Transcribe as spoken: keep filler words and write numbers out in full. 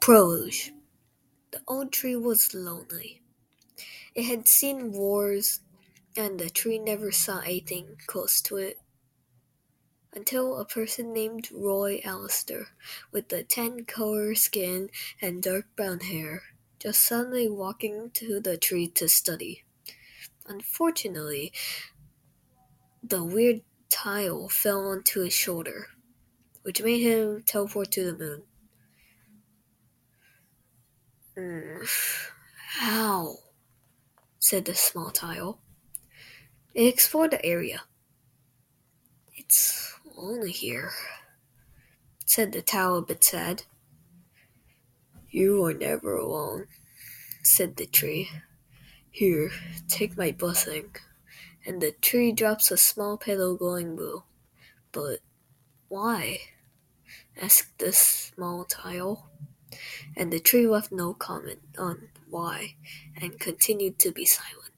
Prologue. The old tree was lonely. It had seen wars, and the tree never saw anything close to it until a person named Roy Allister, with a tan-colored skin and dark brown hair, just suddenly walking to the tree to study. Unfortunately, the weird tile fell onto his shoulder, which made him teleport to the moon. Mm, How? Said the small tile. It explored the area. It's lonely here, said the tile a bit sad. You are never alone, said the tree. Here, take my blessing. And the tree drops a small petal glowing blue. But why? Asked the small tile. And the tree left no comment on why and continued to be silent.